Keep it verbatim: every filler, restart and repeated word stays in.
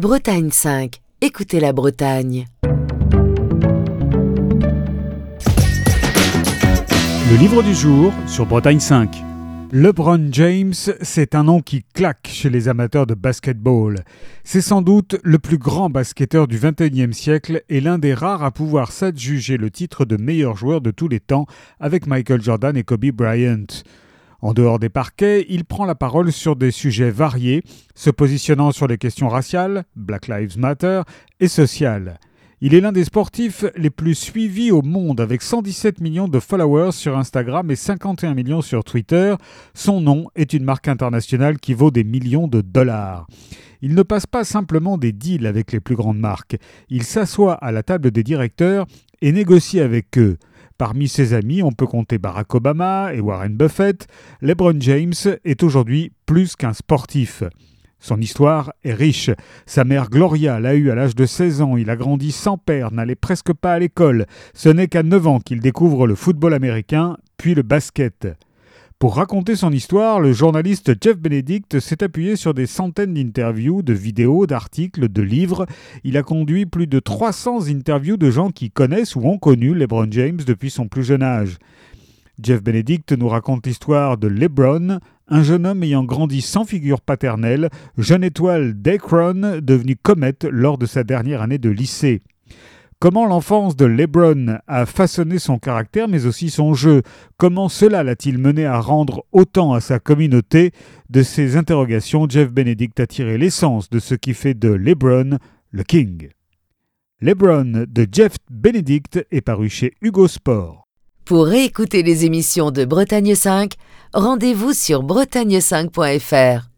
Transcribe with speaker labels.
Speaker 1: Bretagne cinq. Écoutez la Bretagne.
Speaker 2: Le livre du jour sur Bretagne cinq. LeBron James, c'est un nom qui claque chez les amateurs de basketball. C'est sans doute le plus grand basketteur du vingt et unième siècle et l'un des rares à pouvoir s'adjuger le titre de meilleur joueur de tous les temps avec Michael Jordan et Kobe Bryant. En dehors des parquets, il prend la parole sur des sujets variés, se positionnant sur les questions raciales, Black Lives Matter, et sociales. Il est l'un des sportifs les plus suivis au monde avec cent dix-sept millions de followers sur Instagram et cinquante et un millions sur Twitter. Son nom est une marque internationale qui vaut des millions de dollars. Il ne passe pas simplement des deals avec les plus grandes marques. Il s'assoit à la table des directeurs et négocie avec eux. Parmi ses amis, on peut compter Barack Obama et Warren Buffett. LeBron James est aujourd'hui plus qu'un sportif. Son histoire est riche. Sa mère Gloria l'a eu à l'âge de seize ans. Il a grandi sans père, n'allait presque pas à l'école. Ce n'est qu'à neuf ans qu'il découvre le football américain, puis le basket. Pour raconter son histoire, le journaliste Jeff Benedict s'est appuyé sur des centaines d'interviews, de vidéos, d'articles, de livres. Il a conduit plus de trois cents interviews de gens qui connaissent ou ont connu LeBron James depuis son plus jeune âge. Jeff Benedict nous raconte l'histoire de LeBron, un jeune homme ayant grandi sans figure paternelle, jeune étoile d'Akron, devenue comète lors de sa dernière année de lycée. Comment l'enfance de LeBron a façonné son caractère mais aussi son jeu? Comment cela l'a-t-il mené à rendre autant à sa communauté? De ces interrogations, Jeff Benedict a tiré l'essence de ce qui fait de LeBron le King. LeBron de Jeff Benedict est paru chez Hugo Sport.
Speaker 1: Pour réécouter les émissions de Bretagne cinq, rendez-vous sur bretagne cinq point f r.